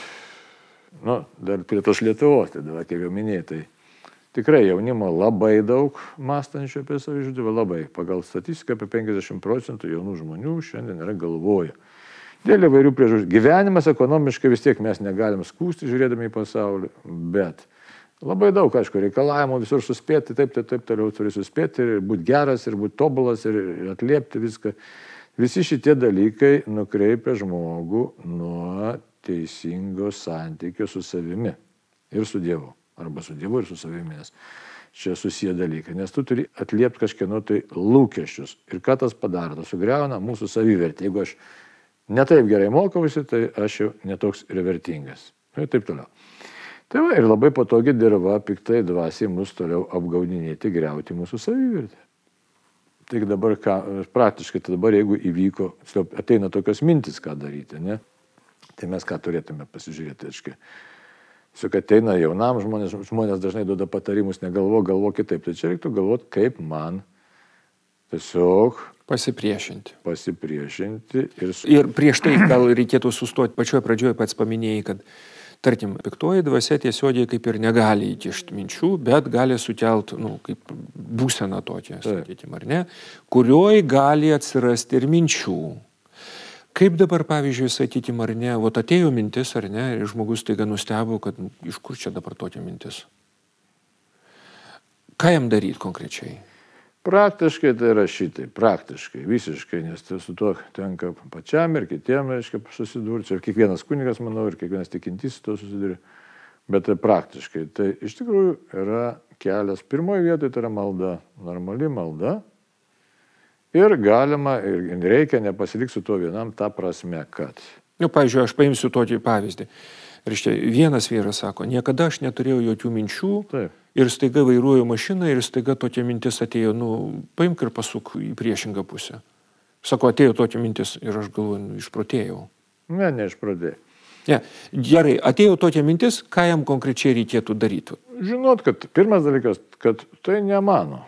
dar prie tos Lietuvos, tai dabar, kaip jau minėjai, tai tikrai jaunimo labai daug mąstančių apie savižudybę, labai. Pagal statistiką apie 50% jaunų žmonių šiandien yra galvoja. Dėl įvairių priežasčių. Gyvenimas ekonomiškai vis tiek mes negalim skųsti žiūrėdami į pasaulį, bet labai daug, aišku, reikalavimų visur suspėti, taip toliau turi suspėti ir būti geras, ir būti tobulas, ir atliepti viską. Visi šitie dalykai nukreipia žmogų nuo teisingo santykio su savimi ir su Dievu. Arba su Dievu ir su savimi, nes čia susiję dalykai. Nes tu turi atliepti kažkieno tai lūkesčius. Ir ką tas padaro? Tas sugriauna mūsų savivertę. Jeigu aš netaip gerai mokausi, tai aš jau netoks ir vertingas. Ir taip toliau. Tai va, ir labai patogi dirva piktai dvasiai mus toliau apgaudinėti, griauti mūsų savivertę. Tai dabar praktiškai, tai dabar jeigu įvyko, ateina tokios mintis, ką daryti, ne? Tai mes ką turėtume pasižiūrėti, aiškiai. Tiesiog ateina jaunam žmonės dažnai duoda patarimus, galvo kitaip. Tai čia reiktų galvoti, kaip man tiesiog pasipriešinti. Ir prieš tai gal reikėtų sustoti. Pačioje pradžioje pats paminėjai, kad, tarkim, piktoji dvasia tiesiogiai kaip ir negali įkišti minčių, bet gali sukelt, kaip būseną tokią, sakykime, ar ne, kurioj gali atsirasti ir minčių. Kaip dabar, pavyzdžiui, sakykime, ar ne, atėjo mintis, ar ne, ir žmogus taiga nustebo, kad iš kur čia dabar tokia mintis? Ką jam daryti konkrečiai? Praktiškai tai yra šitai, praktiškai, visiškai, nes tai su tuo tenka pačiam ir kitiem, aiškiai, susidurti. Ir kiekvienas kunigas, manau, ir kiekvienas tikintysis to susiduria. Bet tai praktiškai, tai iš tikrųjų yra kelias. Pirmoje vietoje tai yra malda, normali malda. Ir galima, ir reikia nepasilikti su tuo vienam, ta prasme, kad... Pavyzdžiui, aš paimsiu tokį pavyzdį. Reiškia, vienas vyras sako, niekada aš neturėjau jokių minčių. Taip. Ir staiga vairuoju mašiną ir staiga tokia mintis atėjo, paimk ir pasuk į priešingą pusę. Sako, atėjo tokia mintis ir aš galvoju, išprotėjau. Neišprotėjau. Gerai, atėjo tokia mintis, ką jam konkrečiai reikėtų daryti? Žinot, kad pirmas dalykas, kad tai ne mano.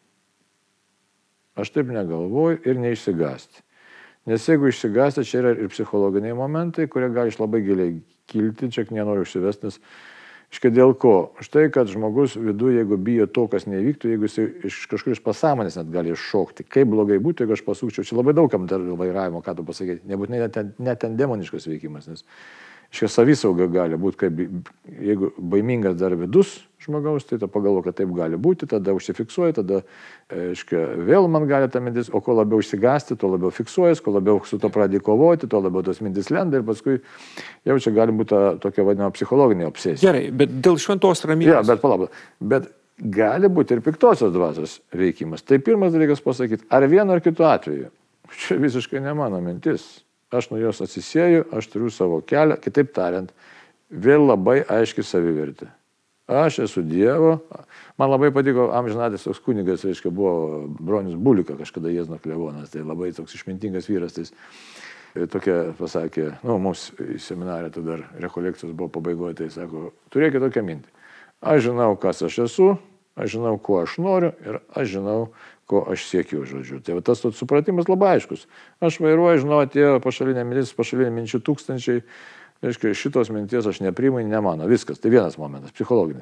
Aš taip negalvoju ir neišsigąsti. Nes jeigu išsigąsti, čia yra ir psichologiniai momentai, kurie gali iš labai giliai kilti, čia nenoriu užsivesti, nes iškai dėl ko? Štai, kad žmogus viduje, jeigu bijo to, kas nevyktų, jeigu jis iš kažkur iš pasąmonės net gali iššokti. Kaip blogai būtų, jeigu aš pasukčiau. Čia labai daugam dar vairavimo, ką tu pasakyti. Nebūtinai net ten demoniškas veikimas, nes iškai savisauga gali būti, kaip, jeigu baimingas dar vidus žmogaus, tai tu pagalvo, kad taip gali būti, tada užsifiksuoji, tada vėl man gali ta mintis, o kuo labiau išsigąsti, tuo labiau fiksuojas, kuo labiau su to pradedi kovoti, tuo labiau tos mintis lenda ir paskui jau čia gali būti tokia vadinama psichologinė obsesija. Gerai, bet dėl šventos ramybės. Bet palauk, bet gali būti ir piktosios dvasios veikimas. Tai pirmas dalykas pasakyti, ar vienu ar kitu atveju Čia visiškai ne mano mintis. Aš nuo jos atsisėju, aš turiu savo kelią, kitaip tariant, vėl labai aiški savivertė. Aš esu Dievo. Man labai patiko amžinatis toks kunigas, reiškia, buvo Bronius Bulika, kažkada Jiezno klebonas, tai labai toks išmintingas vyras. Tai tokia pasakė, mums į seminarę tada dar rekolekcijos buvo pabaigoje, tai sako, turėkit tokią mintį. Aš žinau, kas aš esu, aš žinau, ko aš noriu ir aš žinau, ko aš siekiu, žodžiu. Tai tas supratimas labai aiškus. Aš vairuoju, žinau, atėjo pašalinė minčių tūkstančiai. Reiškia, šitos minties aš nepriimu, ne mano. Viskas. Tai vienas momentas, psichologinis.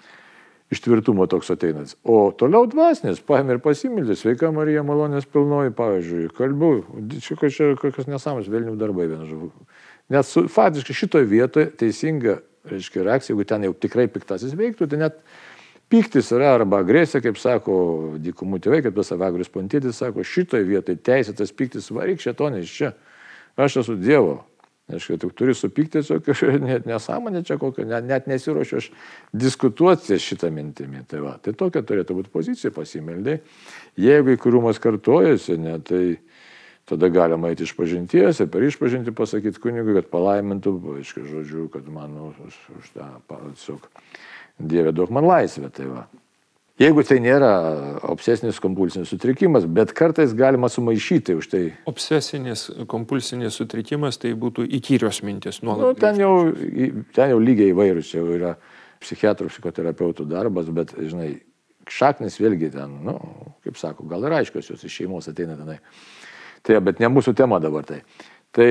Iš tvirtumo toks ateinas. O toliau dvasinis, paėmė ir pasimildė. Sveika Marija, malonės pilnoji, pavyzdžiui, kalbu. Čia kokios nesąmonės, velnių darbai, vienu žodžiu. Net faktiškai šitoje vietoje teisinga, reiškia, reakcija, jeigu ten jau tikrai piktasis veiktų, tai net pyktis yra arba agresija, kaip sako dykumų tėvai, kaip tas Evagrius Pontitis sako, šitoje vietoje teisėtas pyktis, varyk šėtonė iš čia. Aš esu Dievo. Aišku, tu turi supykti tiesiog, net nesąmonė čia kokia, net nesiruošiu aš diskutuoti šitą mintimį. Tai tokia turėtų būti pozicija, pasimeldai. Jeigu įkūrumas kartojasi, tai tada galima eiti iš pažinties ir per išpažinti pasakyti kunigui, kad palaimintų, aišku, žodžiu, kad man už tą tiesiog Dieve duok man laisvę. Jeigu tai nėra obsesinis kompulsinis sutrikimas, bet kartais galima sumaišyti už tai. Obsesinis kompulsinis sutrikimas tai būtų įkyrios mintis nuolat. Ten jau lygiai įvairūs, jau yra psichiatrų, psichoterapeutų darbas, bet, žinai, šaknis vėlgi ten, kaip sako, gal ir aiškios jos iš šeimos ateina tenai. Tai, bet ne mūsų tema dabar tai. Tai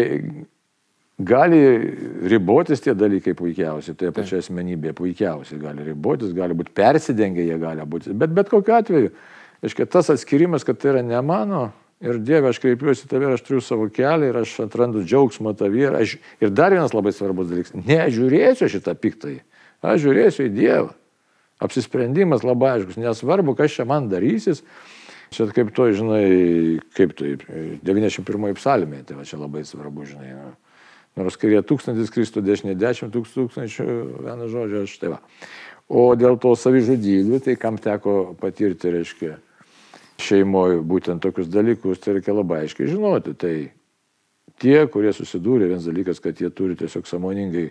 gali ribotis tie dalykai puikiausiai, tai pačia asmenybė puikiausiai gali ribotis, gali būti persidengę, jie gali būti, bet kokiu atveju, aiškiai, tas atskirimas, kad tai yra ne mano ir Dieve, aš kreipiuosi tave, aš turiu savo kelią ir aš atrandu džiaugsmą tavį ir dar vienas labai svarbus dalykas, nežiūrėsiu šitą piktąjį, aš žiūrėsiu į Dievą. Apsisprendimas labai aiškus, nesvarbu, kas čia man darysis. Čia kaip to, žinai, kaip tai 91 psalmė, tai va čia labai svarbu, žinai. Nors kairė 1000 Kristų, dešinė 10 tūkstančių, vieną žodžią, aš tai va. O dėl to savižudybių, tai kam teko patirti, reiškia, šeimoje būtent tokius dalykus, tai reikia labai aiškiai žinoti. Tai tie, kurie susidūrė, vienas dalykas, kad jie turi tiesiog sąmoningai,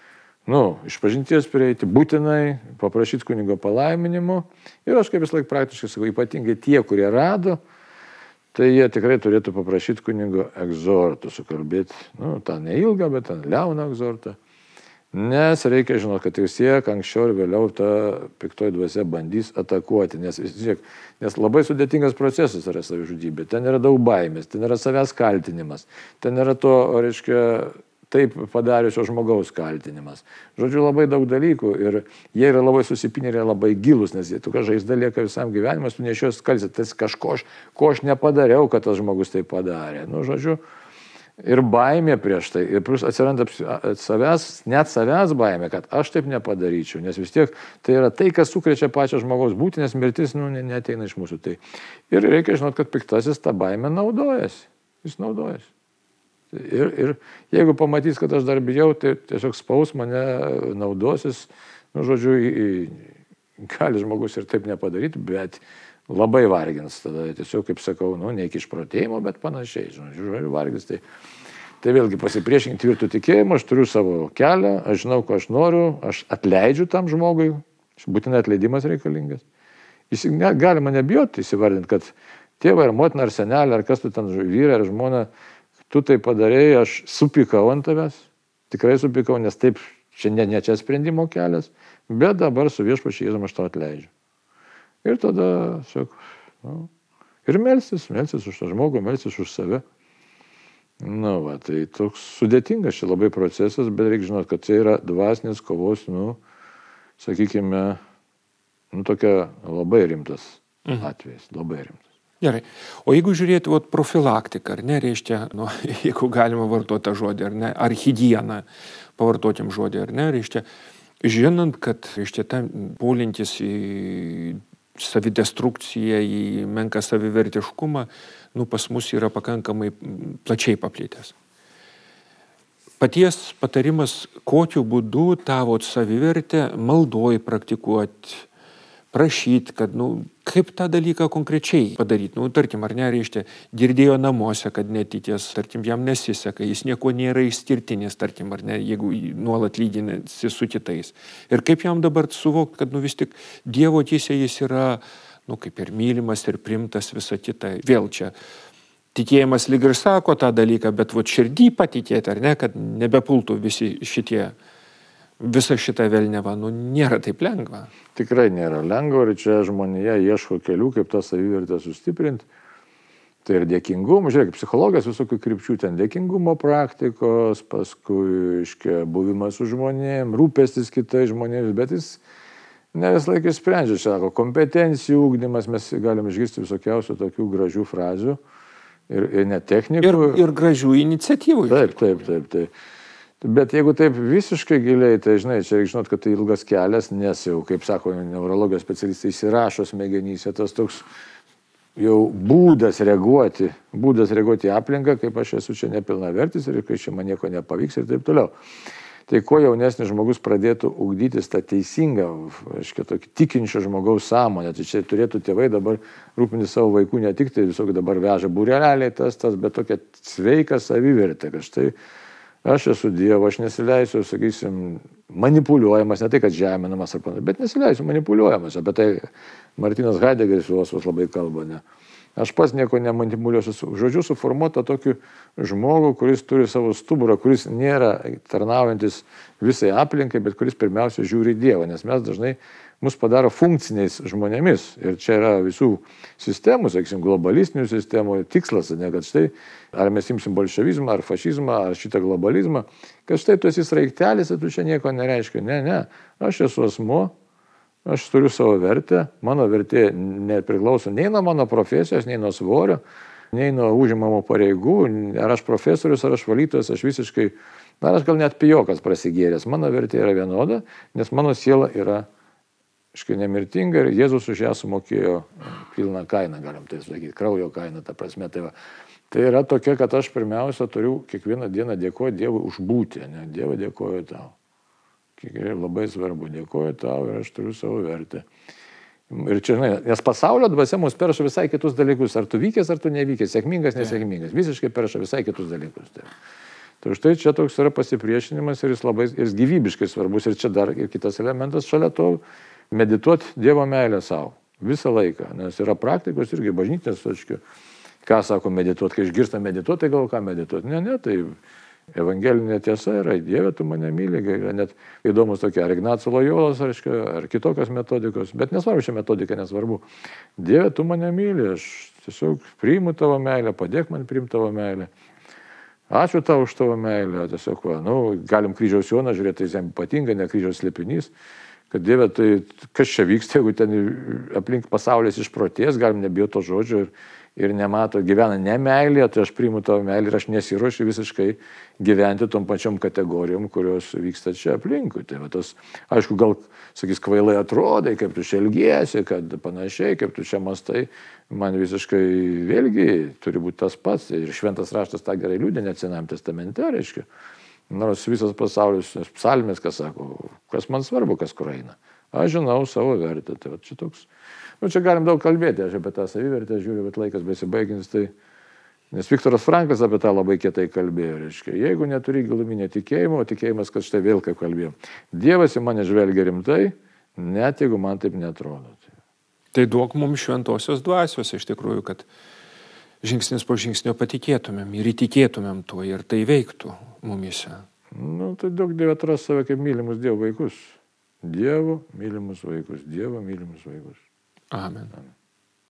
išpažinties prieiti, būtinai paprašyti kunigo palaiminimo. Ir aš kaip vis laik praktiškai sakau, ypatingai tie, kurie rado, tai jie tikrai turėtų paprašyti kunigo egzortų, sukalbėti, tą neilgą, bet tą liauną egzortą. Nes reikia žinoti, kad vis tiek anksčiau ir vėliau ta piktoji dvasia bandys atakuoti, nes labai sudėtingas procesas yra savižudybė. Ten yra daug baimės, ten yra savęs kaltinimas, ten yra to, reiškia, taip padariusio žmogaus kaltinimas. Žodžiu, labai daug dalykų ir jie yra labai susipinę ir labai gilus, nes tu žaizda lieka visam gyvenimas, tu nešios kalsi, tai kažko, ko aš nepadariau, kad tas žmogus tai padarė. Žodžiu, ir baimė prieš tai, ir plus atsiranda net savęs baimė, kad aš taip nepadaryčiau, nes vis tiek tai yra tai, kas sukrečia pačią žmogaus būtį, nes mirtis neateina iš mūsų. Tai. Ir reikia žinoti, kad piktasis tą baimę naudojasi. Jis naudojasi. Ir jeigu pamatys, kad aš dar bijau, tai tiesiog spaus mane naudosis, žodžiu, gali žmogus ir taip nepadaryti, bet labai vargins. Tada tiesiog, kaip sakau, ne iki išprotėjimo, bet panašiai, žodžiu, vargins. Tai vėlgi pasipriešinti tvirtų tikėjimą, aš turiu savo kelią, aš žinau, ko aš noriu, aš atleidžiu tam žmogui, būtinai atleidimas reikalingas. Galima nebijoti įsivardinti, kad tėvą ar motiną ar senelį, ar kas tu ten vyrą ar žmoną, tu tai padarėjai, aš supykau ant tavęs, tikrai supykau, nes taip čia ne čia sprendimo kelias, bet dabar su Viešpačiu Jėzumi aš to atleidžiu. Ir tada, ir melsis už tą žmogų, melsis už save. Tai toks sudėtingas čia labai procesas, bet reikia žinoti, kad tai yra dvasinės kovos, sakykime, tokia labai rimtas atvejis, labai rimtas. Gerai. O jeigu žiūrėti profilaktiką, ar ne, reiškia, jeigu galima vartoti tą žodį, ar ne, ar higieną, pavartotim žodį, ar ne, reiškia, žinant, kad, reiškia, tam polinkis į savidestrukciją, į menką savivertiškumą, pas mus yra pakankamai plačiai paplitęs. Paties patarimas, kokiu būdu tavo savivertę maldoj praktikuoti, prašyti, kad, kaip tą dalyką konkrečiai padaryti. Tarkim, ar nereiškia, girdėjo namuose, kad netikės, tarkim, jam nesiseka, jis nieko nėra išskirtinis, tarkim, ar ne, jeigu nuolat lyginasi su kitais. Ir kaip jam dabar suvokti, kad vis tik Dievo akise jis yra, kaip ir mylimas ir primtas visą kitą. Vėl čia tikėjimas lyg ir sako tą dalyką, bet širdį patikėti, ar ne, kad nebepultų visa šita velneva, nėra taip lengva. Tikrai nėra lengva ir čia žmonija ieško kelių, kaip tą savivertę sustiprinti. Tai ir dėkingumo, žiūrėk, psichologijos visokių krypčių, ten dėkingumo praktikos, paskui buvimas su žmonėm, rūpestis kitais žmonėmis, bet jis ne vis laikai sprendžia, sako, kompetencijų ugdymas, mes galim išgirsti visokiausių tokių gražių frazių ir net technikų. Ir gražių iniciatyvų. Taip. Bet jeigu taip visiškai giliai, tai žinai, čia reikia žinot, kad tai ilgas kelias, nes jau, kaip sako neurologijos specialistai, įsirašo smegenyse tas toks jau būdas reaguoti į aplinką, kaip aš esu čia nepilnavertis ir kai čia man nieko nepavyks ir taip toliau. Tai kuo jaunesnis žmogus pradėtų ugdytis tą teisingą, tokį tikinčio žmogaus sąmonę, tai čia turėtų tėvai dabar rūpinti savo vaikų, ne tik tai visokių dabar veža būreliai tas, bet tokia sveika savivertė, kad štai aš esu Dievo, aš nesileisiu, sakysim, manipuliuojamas, ne tai, kad žeminamas ar panašiai, bet nesileisiu manipuliuojamas. Apie tai Martinas Haidegeris filosofas labai kalba, ne. Aš pats nieko nemanipuliuosiu. Žodžiu, suformuota tokį žmogų, kuris turi savo stuburą, kuris nėra tarnaujantis visai aplinkai, bet kuris pirmiausia žiūri Dievą, nes mes dažnai mus padaro funkciniais žmonėmis. Ir čia yra visų sistemų, sakysim, globalistinių sistemų tikslas, ne, kad štai, ar mes imsim bolševizmą, ar fašizmą, ar šitą globalizmą, kad štai tu esi sraigtelis, ir tu čia nieko nereiškia. Ne, aš esu asmuo, aš turiu savo vertę, mano vertė nepriklauso nei nuo mano profesijos, nei nuo svorio, nei nuo užimamų pareigų, ar aš profesorius, ar aš valytojas, aš visiškai, aš gal net pijokas prasigėręs, mano vertė yra vienoda, nes mano siela yra nemirtinga ir Jėzus už ją sumokėjo pilną kainą, galim tai sakyti, kraujo kainą, ta prasme. Tai yra tokia, kad aš pirmiausia turiu kiekvieną dieną dėkoti Dievui už būtį, ne, Dieve dėkoju tau. Labai svarbu, dėkoju tau ir aš turiu savo vertę. Ir čia, žinai, nes pasaulio dvasia mus perša visai kitus dalykus, ar tu vykęs, ar tu nevykęs, sėkmingas, nesėkmingas, visiškai perša visai kitus dalykus. Tai štai čia toks yra pasipriešinimas ir jis gyvybiškai svarbus. Ir čia dar ir kitas elementas šalia to, medituoti Dievo meilę savo visą laiką, nes yra praktikos irgi bažnytinės, ką sako medituoti, kai išgirsta medituoti, tai gal ką medituoti, ne, tai evangelinė tiesa yra, Dieve, tu mane myli, net įdomus tokie, ar Ignaco Lojolos, ar kitokios metodikos, bet nesvarbu šią metodiką, nesvarbu, Dieve, tu mane myli, aš tiesiog priimu tavo meilę, padėk man priimti tavo meilę. Ačiū tau už tavo meilę, tiesiog, galim kryžiaus Joną žiūrėti, tai jam ypatinga, ne kryžiaus slėpinys, kad Dieve, tai kas čia vyksta, jeigu ten aplink pasaulis išprotės, galim nebijoti to žodžio ir nemato, gyvena ne meilėje, tai aš priimu tavo meilę ir aš nesiruošiu visiškai gyventi tom pačiom kategorijom, kurios vyksta čia aplinkui. Tai tas, aišku, gal, sakys, kvailai atrodai, kaip tu čia elgiesi, kad panašiai, kaip tu čia mastai, man visiškai vėlgi turi būti tas pats. Ir šventas raštas tą gerai liūdė net Senajame testamente, reiškia. Nors visas pasaulis, psalmės, kas sako, kas man svarbu, kas kur eina. Aš žinau savo vertę. Tai čia toks, čia galim daug kalbėti, aš apie tą savivertę žiūriu, bet laikas besibaiginis, tai, nes Viktoras Franklas apie tą labai kietai kalbėjo, reiškia, jeigu neturi giluminio tikėjimo, o tikėjimas, kad štai vėl kaip kalbėjom, Dievas į mane žvelgia rimtai, net jeigu man taip netrodo. Tai duok mums šventosios dvasios iš tikrųjų, kad žingsnis po žingsnio patikėtumėm ir įtikėtumėm tuo ir tai veiktų mumise. Tai daug Dieve atras save kaip mylimus Dievo vaikus. Dievo mylimus vaikus. Amen.